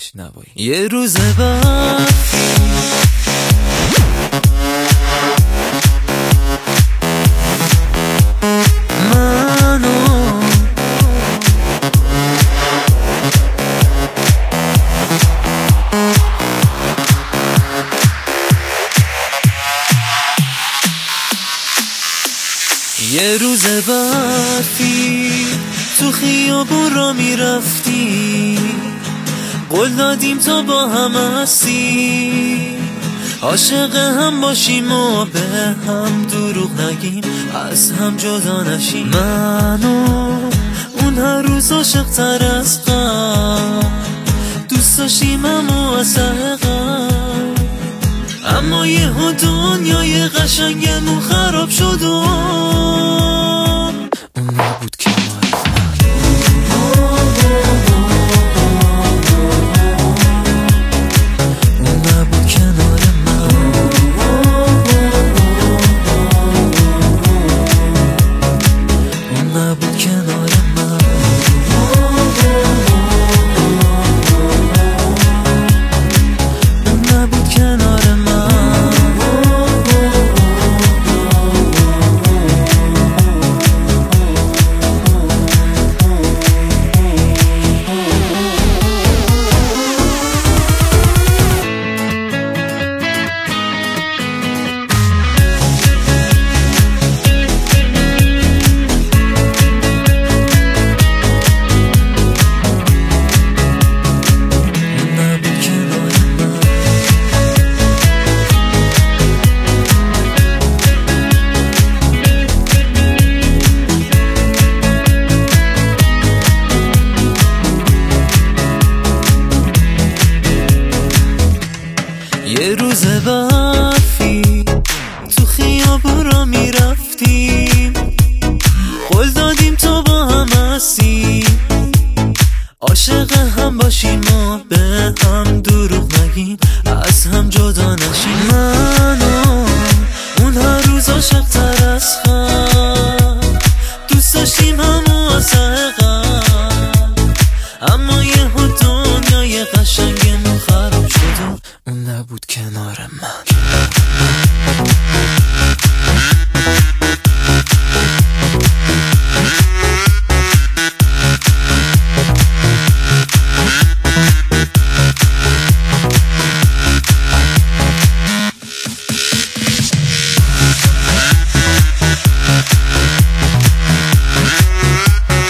نوایی. یه روز بعد یه روز برفی تو خیابون را میرفتی، قول دادیم تا با هم هستی، عاشق هم باشیم و به هم دروغ نگیم، از هم جدا نشیم. من و اون هر روز عاشق تر از قبل، دوست داشتیم اما اصلا قبل، اما یهو دنیای قشنگمون خراب شد و اون نبود کنار من. اون نبود کنار من. اون نبود کنار من. اون نبود کنار من. یه روز برفی تو خیابون را میرفتیم، قول دادیم تا با هم هستیم، عاشق هم باشیم و به